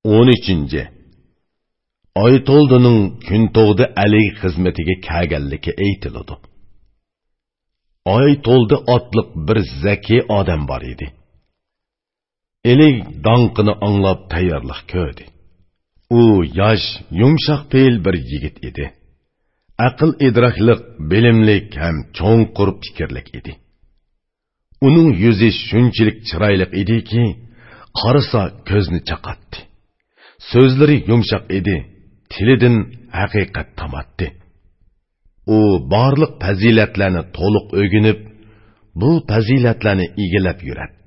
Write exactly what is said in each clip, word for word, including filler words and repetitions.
o'n uchinchi. Oytoldining kun tug'di Ali xizmatiga kelganligi aytiladi. Oytoldi otliq bir zaki odam bor edi. Ali donqini anglab tayyorlik ko'rdi. U yosh, yumshoq fe'l bir yigit edi. Aql idroklik, bilimlik ham cho'nqur fikrlik edi. Uning yuzi shunchalik chiroyli ediki, qarasa ko'zni chaqatdi. So'zlari yumshoq edi, tilidan haqiqat tamatdi. U barliq fazilatlarni to'liq o'rganib, bu fazilatlarni egilab yuratdi.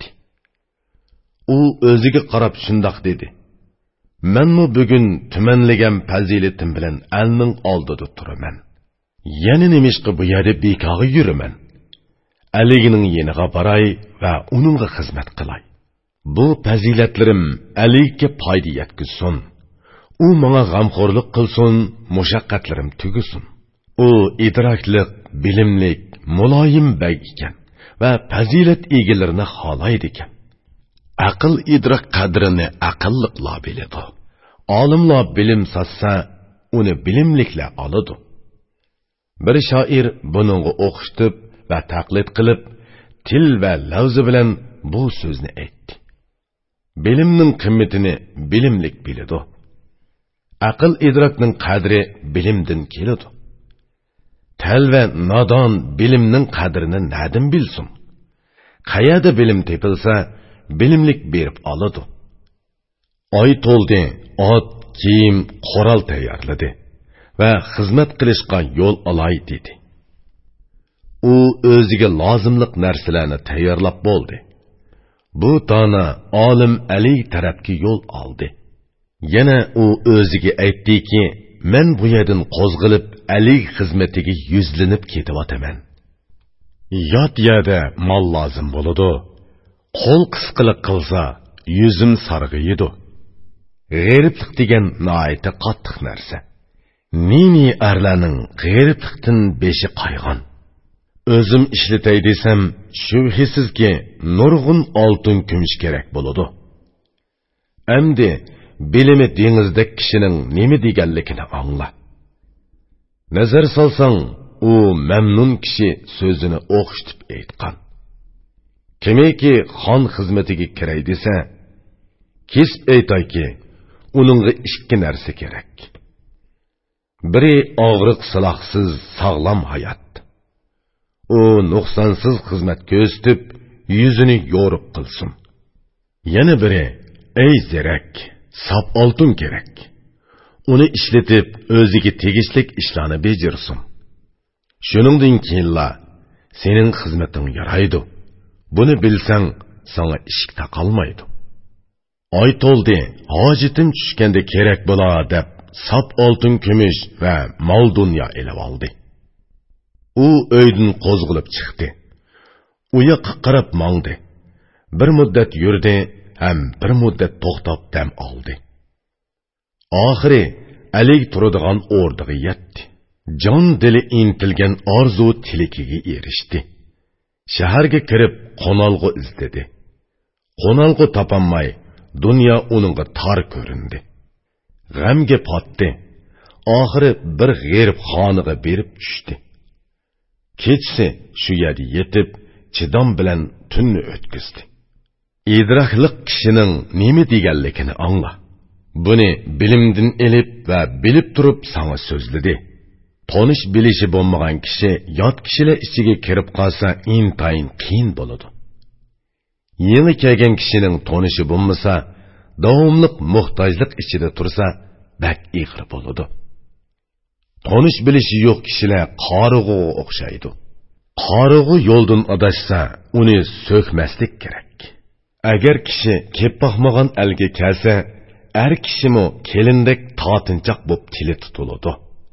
U o'ziga qarab shundoq dedi: "Menmi bugun tumanlagan fazilatim bilan elning oldida turaman. Yana nimishqa bu yerda bekorga yuraman. Aligining yeniga boray va uningga xizmat qilay. Bu fazilatlarim Aliga foyda yetkazsin. U menga g'amxo'rlik qilsin, mushaqqatlarim tugusin." U idroklik, bilimlik, muloyim bag ekan va fazilat egilarini xohlaydi ekan. Aql idrok qadrini aqlliqlar biladi. Olimlar bilim satsa, uni bilimliklar oladi. Bir shoir buningga o'qishib va taqlid qilib, til va lafzi bilan bu so'zni aytdi. Bilimning qimmatini bilimlik biladi. Aql idrokning qadri bilimdan keladi. Tal va nodon bilimning qadrini nadan bilsin? Qayerda bilim tepilsa, bilimlik berib oladi. Oy to'ldi, ot, kiyim, qoral tayyorladi va xizmat qilishga yo'l olay dedi. U o'ziga lozimliq narsalarni tayyorlab bo'ldi. Bu dona olim Ali tarafga yo'l oldi. Yana u o'ziga aytdiki, men bu yerdan qo'zg'ilib Ali xizmatiga yuzlanib ketayotaman. Yot yerda mol lozim bo'ladi. Qo'l qisqilik qilsa, yuzim sarg'iydi. G'eriblik degan noayta qattiq narsa. Nini arlarning g'eriblikdan beshi qaygan. O'zim ishlatay desam, shubhisizki nurg'un oltin kumush kerak bo'ladi. Endi bilimi dengizdek kishining nima deganligini angla. Nazar solsang, u mamnun kishi so'zini o'xshitib aytgan. Kimiki xon xizmatiga kiray desa, kesib aytayki, uningga ikki narsa kerak. Biri og'riq siloqsiz sog'lom hayot. U nuqsonsiz xizmat ko'rsatib, yuzini yo'riq qilsin. Yana biri, ey zerak, sop oltin kerak. Uni ishlatib, o'ziga tegishlik ishlarni bejirsin. Shuningdan keyinla sening xizmating yaraydi. Buni bilsang, sana ishq taqalmaydi. Oy to'ldi, hojitim tushganda kerak bo'la deb, sop oltin kumush va mol dunyo elib oldi. U uydan qo'zg'ilib chiqdi. U yoqqa qarab mangdi. Bir muddat yurdi, ham bir muddat to'xtab dam oldi. Oxiri Ali turadigan o'rniga yetdi. Jon dili intilgan orzu tilikiga erishdi. Shaharga kirib qonalg'u izladi. Qonalg'u topolmay, dunyo uningga tor ko'rindi. G'amga potdi. Oxiri bir g'erib xoniga berib tushdi. Kechsi shu yerda yetib, chidom bilan tunni o'tkazdi. Idroklik kishining nima deganligini angla. Buni bilimdan elib va bilib turib sana so'zladi. Tonish bilishi bo'lmagan kishi yot kishilar ichiga kirib qolsa intayin qiyin bo'ladi. Yangi kelgan kishining tonishi bo'lmasa, davomliq muhtojlik ichida tursa, bak ig'ir bo'ladi. Tonish bilishi yo'q kishilar qorig'uga o'xshaydi. Qorig'u yo'ldan adashsa, uni so'kmaslik kerak. Agar kishi kep baxmagan elga kelsa, er kishimi kelindek totinchoq bo'lib tili tutiladi.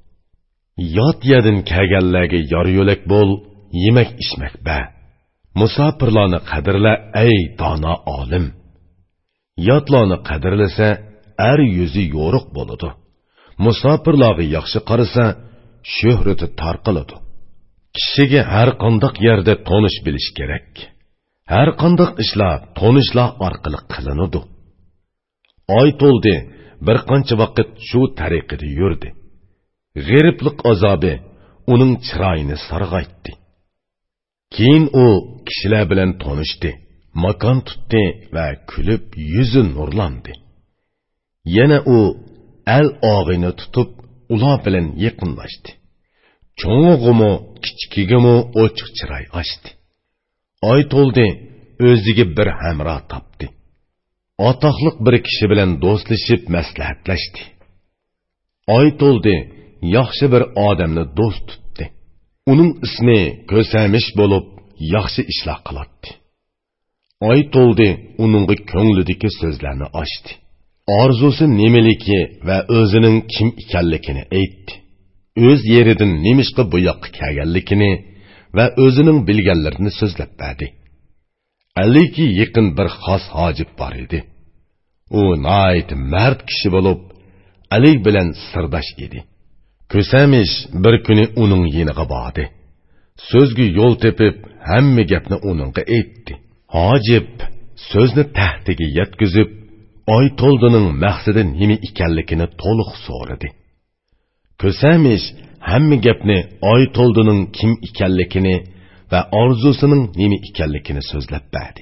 Yot yerdan kelganlarga yor yo'lak bo'l, yemak ichmak ba. Musofirlarni qadrla ey dono olim. Yotlarni qadrlasa, er yuzi yo'riq bo'ladi. Musofirlarga yaxshi qarasa, shuhrati tarqaladi. Kishiga har qanday yerda tonish bilish kerak. Har qanday ishlar tonishlar orqali qilinadi. Oy to'ldi, bir qancha vaqt shu tariqada yurdi. G'ariblik azobi uning chiroyini sarg'aytdi. Keyin u kishilar bilan tanishdi, makon tutdi va kulib yuzi nurlandi. Yana u el og'ini tutib, ular bilan yaqinlashdi. Cho'ng'imi, kichigimi ochiq chiroy ochdi. Oy to'ldi, o'ziga bir hamroh topdi. Atoqliq bir kishi bilan do'stlashib maslahatlashdi. Oy to'ldi, yaxshi bir odamni do'st tutdi. Uning ismi Ko'samish bo'lib, yaxshi ishlar qiladi. Oy to'ldi, uningga ko'nglidagi so'zlarni ochdi. Orzusi nimaligi va o'zining kim ekanligini aytdi. O'z yeridan nemishqa bu yoqqa kelganligini va o'zining bilganlarini so'zlab berdi. Aliki yaqin bir xos hojib bor edi. U nayt mard kishi bo'lib, Ali bilan sirdosh edi. Ko'samish bir kuni uning yeniga bordi. So'zga yo'l tepib, hamma gapni uningga aytdi. Hojib so'zni tahtiga yetkazib, Oy to'ldining maqsadi nima ekanligini to'liq so'radi. Ko'samish hamma gapni Oy to'ldining kim ekanligini va orzusining nima ekanligini so'zlab berdi.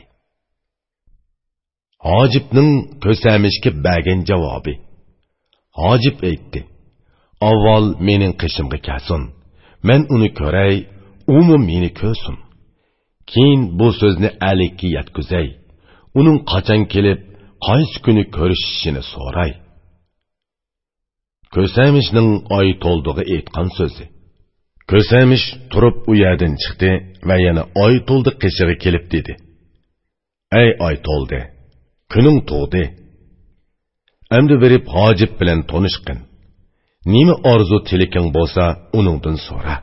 Hojibning Ko'samishga bergan javobi. Hojib aytdi: "Avval mening qishimga kelsin. Men uni ko'ray, u meni ko'rsin. Keyin bu so'zni Alikka yetkazay. Uning qachon kelib, qaysi kuni ko'rishishini so'ray." Ko'samishning Oy to'ldiga aytgan so'zi. Ko'samish turib u yerdan chiqdi va yana Oy to'ldi qishig'i kelib dedi: "Ey Oy to'ldi, kuning tug'di. Endi berib hojib bilan tanishqin. Nima orzu tiliking bo'lsa, uningdan so'ra.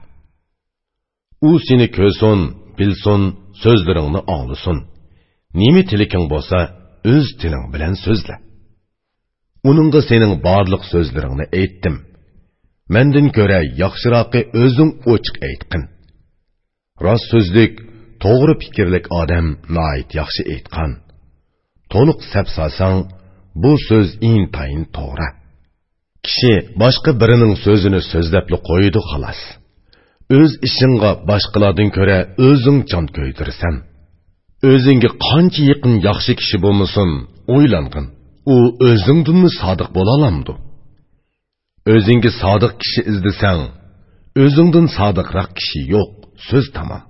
U seni ko'rsin, bilsin, so'zlaringni anglasin. Nima tiliking bo'lsa, o'z tiling bilan so'zla. Uningga sening barliq so'zlaringni aytdim. Mendan ko'ra yaxshiroqi o'zing ochiq aytqin. Rost so'zlik, to'g'ri fikrlik odam nayt yaxshi aytgan. To'liq sapsasang, bu so'z intayin to'g'ri. Kishi boshqa birining so'zini so'zlabli qo'ydi xolos. O'z ishingga boshqalardan ko'ra o'zing jon ko'ydirsan. O'zingga qancha yaqin yaxshi kishi bo'lmasin, o'ylangin. U o'zingdanmi sodiq bo'la olamdi? O'zingga sodiq kishi izlasang, o'zingdan sodiqroq kishi yo'q. So'z tamom.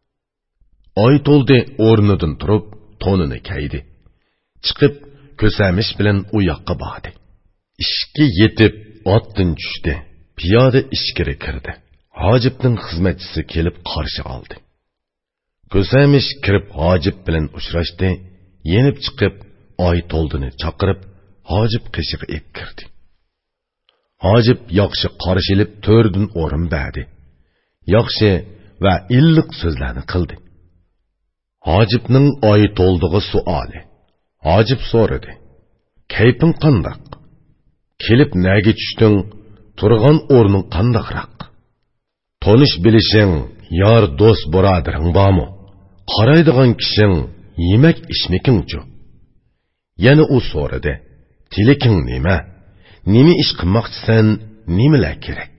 Oy to'ldi, o'rnidan turib, to'nini kiydi. Chiqib, Ko'samish bilan u yoqqa bordi. Ishga yetib, otdan tushdi. Piyoda ichkari kirdi. Hojibning xizmatchisi kelib qarshi oldi. Ko'samish kirib hojib bilan uchrashdi. Yenib chiqib, Oy to'ldini chaqirib, hojib qishig'i ep kirdi. Hojib yaxshi qarshilib to'rdan o'rin berdi. Yaxshi va illiq so'zlarni qildi. Hojibning Oy to'ldig'i suoli. Hojib so'radi: "Kayfing qandoq? Kelib nega tushding? Turgan o'rning qandoqroq? Tonish bilishing, yor do'st birodaring bormi? Qaraydigan kishing, yemak ishmiking-chu?" Yana u so'radi: "Tiliking nima? Nima ish qilmoqchisan? Nimalar kerak?"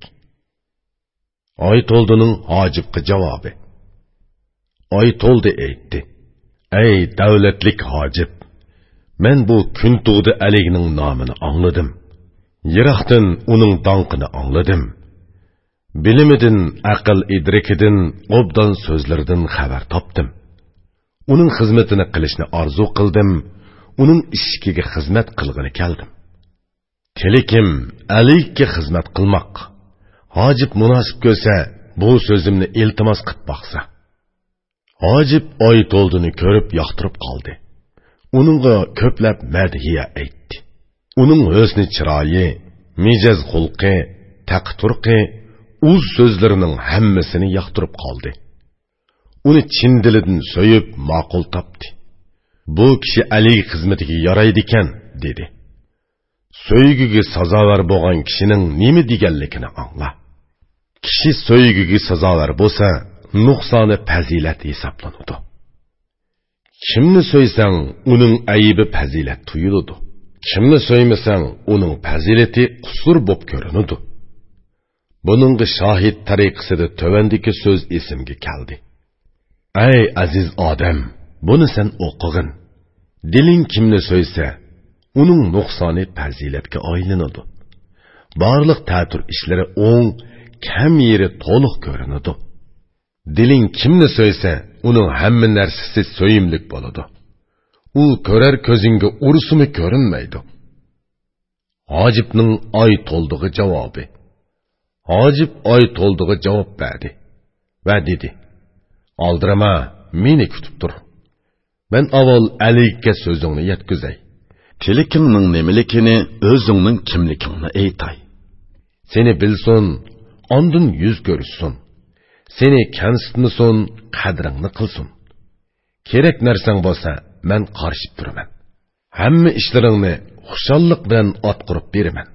Oy to'ldining hojibga javobi. Oy to'ldi aytdi: "Ey davlatlik hojib, men bu kun tug'di Aligning nomini angladim. Yiroqdan uning donqini angladim. Bilimidan, aql idrikidan, obdan so'zlaridan xabar topdim. Uning xizmatini qilishni orzu qildim. Uning ishiga xizmat qilg'ini keldim. Tilikim Alikka xizmat qilmoq. Hojib munosib ko'rsa, bu so'zimni iltimos qilib boqsa." Hojib Oy to'ldini ko'rib yoqtirib qoldi. Uningga ko'plab madhiya aytdi. Uning husni chiroyi, mijoz xulqi, taqturqi, uz so'zlarining hammasini yoqtirib qoldi. Uni chin dilidan so'yib ma'qul topdi. "Bu kishi Ali xizmatiga yaraydi ekan", dedi. So'ygiga sazovor bo'lgan kishining nima deganligini angla. Kishi so'ygiga sazovor bo'lsa, nuqsoni fazilat hisoblanadi. Kimni so'ysang, uning aybi fazilat tuyuladi. Kimni so'ymasang, uning fazilati qusur bo'p ko'rinadi. Buningga shohid tariqasida tövandagi so'z esimga keldi. Ey aziz odam, buni sen o'qig'in. Diling kimni so'ysa, uning nuqsoni fazilatga aylanadi. Barliq ta'tur ishlari o'ng, kam yeri to'liq ko'rinadi. Diling kimni so'ysa, uning hamma narsasi so'yimlik bo'ladi. U ko'rar ko'zingga ursumi ko'rinmaydi. Hojibning oy to'ldig'i javobi. Hojib oy to'ldig'i javob berdi va dedi: "Oldirama, meni kutib tur. Men avval Aliga so'zingni yetkazay. Tilikingning nimaligini, o'zingning kimligingni aytay. Seni bilsin, ondan yuz ko'rishsin. Seni kamsitmasin, qadringni qilsin. Kerak narsang bo'lsa, men qarshi turaman. Hamma ishlaringni xushallik bilan atqirib beraman."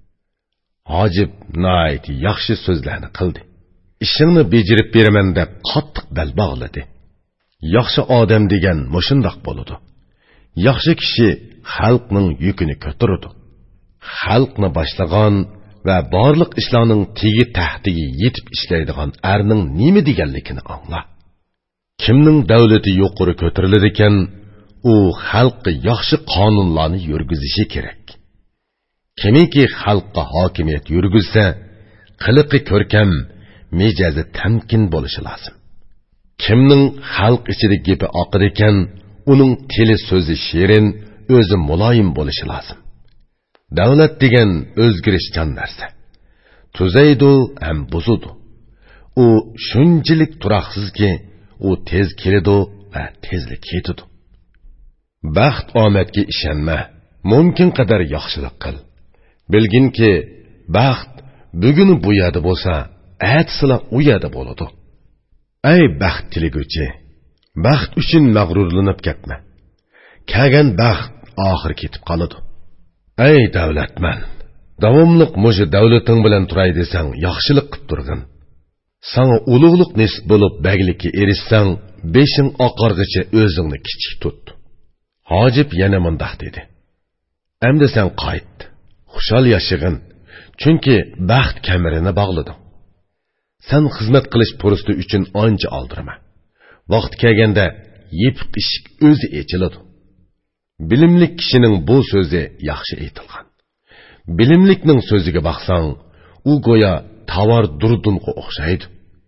Hojib nayt yaxshi so'zlarni qildi. Ishingni bejerib beraman deb qattiq bel bog'ladi. Yaxshi odam degan mushundoq bo'ladi. Yaxshi kishi xalqning yukini ko'taradi. Xalqni boshlagan va barliq ishlarning tegi tahtiga yetib ishlaydigan erning nima deganligini angla. Kimning davlati yuqori ko'tarilar ekan, u xalqqa yaxshi qonunlarni yurgizishi kerak. Kimiki xalqqa hokimiyat yurgizsa, qiliqi ko'rkam, mijozi tamkin bo'lishi lozim. Kimning xalq ichida gapi oqir ekan, uning tili so'zi shirin, o'zi muloyim bo'lishi lozim. Davlat degan o'zgarishchan narsa. Tuzaydi ham buzudi. U shunchalik turaqsizki, u tez keladi va tezlik ketadi. Baxt omadga ishonma, mumkin qadar yaxshilik qil. Bilginki, baxt bugun bu yerda bo'lsa, atsila u yerda bo'ladi. Ey baxt tiliguvchi, baxt uchun mag'rurlanib ketma. Kelgan baxt oxir ketib qoladi. Ey davlatman, davomliq muji davlating bilan turay desang, yaxshilik qilib turgin. Sana ulug'liq nisb bo'lib baglikka erishsang, beshing oqarg'icha o'zingni kichik tut. Hojib yana mundaq dedi: "Endi sen qayt. Xushal yashag'in, chunki baxt kamirini bog'lading. Sen xizmat qilish pursti uchun ancha oldirma. Vaqt kelganda yepiq eshik o'zi ochiladi." Bilimli kishining bu so'zi yaxshi aytilgan. Bilimlikning so'ziga baqsang, u go'yo tovar durdunga o'xshaydi.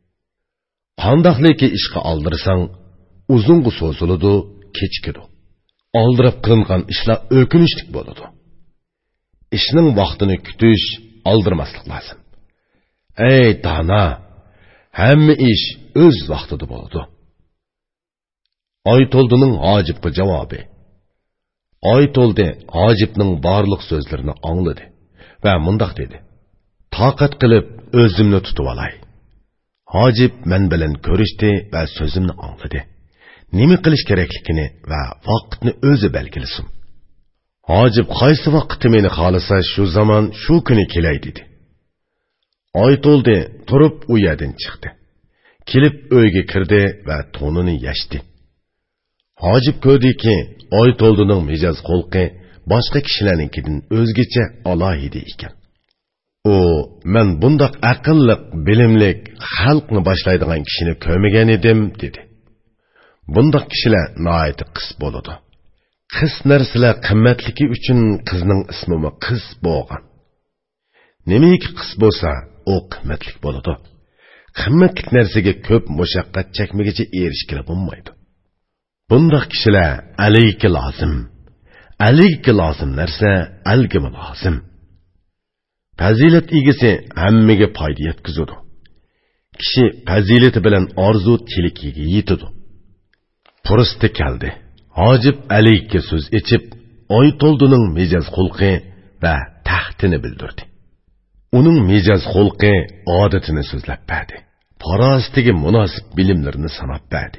Qandoqliki ishga oldirsang, uzunga so'ziladi, kechikadi. Oldirib qilingan ishlar o'kinishlik bo'ladi. Ishning vaqtini kutish, oldirmaslik lozim. Ey dana, hamma ish o'z vaqtida bo'ladi. Oytoldining hojibga javobi. Oytoldi hojibning barliq so'zlarini angladi va mundaq dedi: "Taqat qilib o'zimni tutib olay." Hojib men bilan ko'rishdi va so'zimni angladi. Nima qilish kerakligini va vaqtni o'zi belgilasin. Hojib qaysi vaqtda meni xolasa shu zamon shu kuni kelay dedi. Oytoldi turib u yerdan chiqdi. Kelib uyga kirdi va to'nini yashdi. Hojib ko'rdiki, Oytoldining mijoz xulqi boshqa kishilarninkidan o'zgacha alohida ekan. U, men bundoq aqlli, bilimli, xalqni boshlaydigan kishini ko'rmagan edim, dedi. Bundoq kishilar nihoyat qis bo'ladi. Qis narsalar qimmatligi uchun qizning ismi qiz bo'lgan. Nimiki qis bo'lsa, u qimmatli bo'ladi. Qimmatli narsaga ko'p mushaqqat chekmagicha erishkila bo'lmaydi. Bundoq kishilar alayga lozim. Alayga lozim narsa alga lozim. Fazilat egasi hammaga foyda yetkazadi. Kishi fazilati bilan orzu tilikiga yetadi. Pursti keldi. Hojib alayga so'z ichib, Oytoldining mijoz xulqi va taxtini bildirdi. Uning mijoz xulqi odatini so'zlab berdi. Farostiga munosib bilimlarini sanab berdi.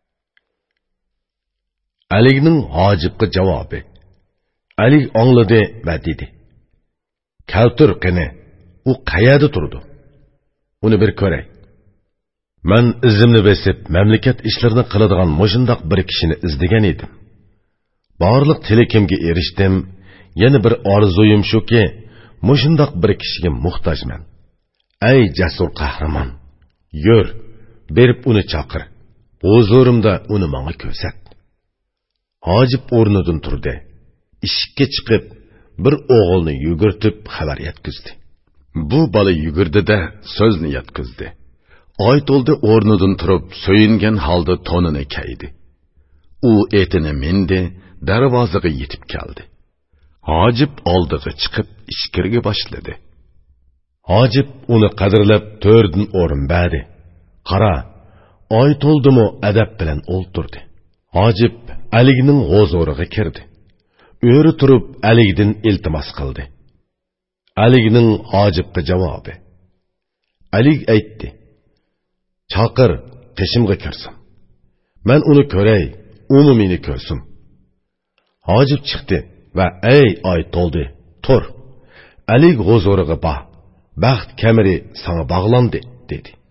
Aligning hojibga javobi. Ali angladi va dedi: "Keltir qani, u qayerda turdi? Uni bir ko'ray. Men izimni besib, mamlakat ishlarini qiladigan mushundoq bir kishini izlagan edim. Barliq tilakimga erishdim, yana bir orzuyim shuki, mushundoq bir kishiga muhtojman. Ey jasur qahramon, yur, berib uni chaqir. Huzurimda uni menga ko'rsat. Hojib o'rnidan turdi. Eshikka chiqib, bir o'g'ilni yugurtib xabar yetkazdi. Bu bola yugurdi-da so'zni yetkazdi. Oy to'ldi o'rnidan turib, so'yingan holda tonini kaydi. U etini mindi, darvozaga yetib keldi. Hojib oldiga chiqib, ishkirga boshladi. Hojib uni qadrlab to'rdan o'rin berdi. Qara, oy to'ldimi adab bilan o'ltirdi. Hojib Aligning huzuriga kirdi. O'ri turib Aligdan iltimos qildi. Aligning Hojibga javobi: Alig aytdi: "Chaqir, qishimga kirsin. Men uni ko'ray, uni meni ko'rsin." Hojib chiqdi va ey oy to'ldi, tur. Alig huzuriga bor. Baxt kameri sana bog'landi dedi.